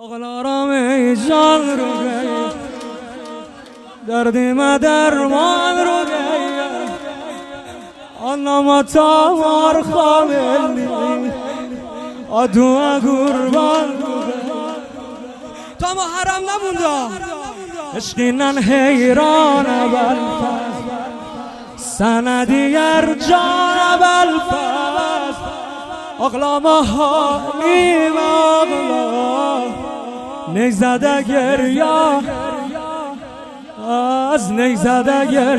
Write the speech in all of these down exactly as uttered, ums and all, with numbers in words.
آقلارم جان رو گئی دردی ما درمان رو گئی آنما تا مار خاملی آدو قربان رو گئی تا ما حرم نمونده عشقینن حیران بلفز سندیگر جان بلفز اقلا ما حالیم اقلا نگزده گریا از نگزده گر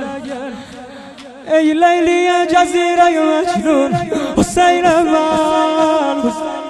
ای لیلی جزیره مجنون حسین من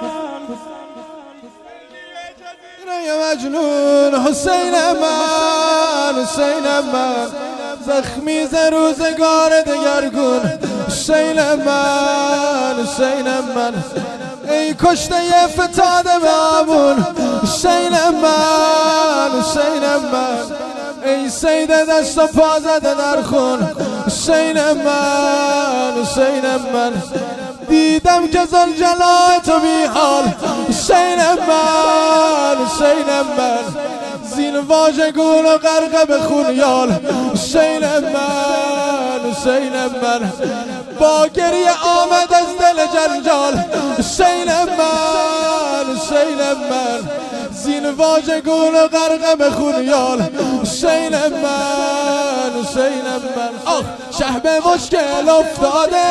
مجنون حسین من حسین من زخمی ز روزگار دگرگون حسین من حسین من ای کشته فتاده بابون حسین من حسین من ای سید دست و پا زده در خون حسین من حسین من دیدم که زلجلال تو بی حال حسین من حسین من زین واژگون و غرق به خون یال حسین من حسین من با گریه آمد از دل جنجال حسین من حسین من زین واژگون و غرق به خون یال حسین من حسین من آخ شه به مشکل افتاده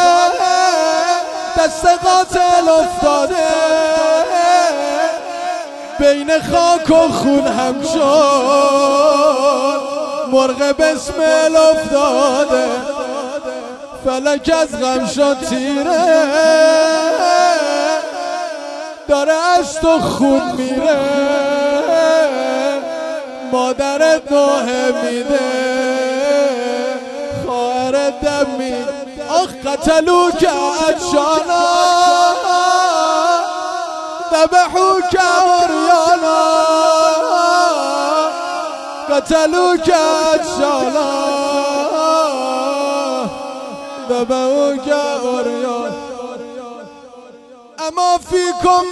دست قاتل افتاده بین خاک و خون هم شد مرغ بسمل افتاده فلک از غم شد تیره داره از تو خون میره مادرت نوحه میده خواهرت دم میده آخ قتلو که اجانا ذبحو که اوریانا قتلو که اجانا ذبحو که اوریانا اما فیکم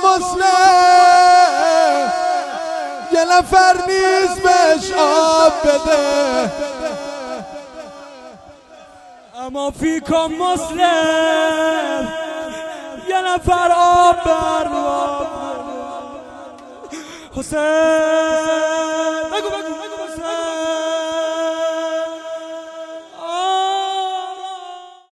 مسلم یه نفر نیست بهش آب بده اما فیکم مسلم یه نفر آب بر حسین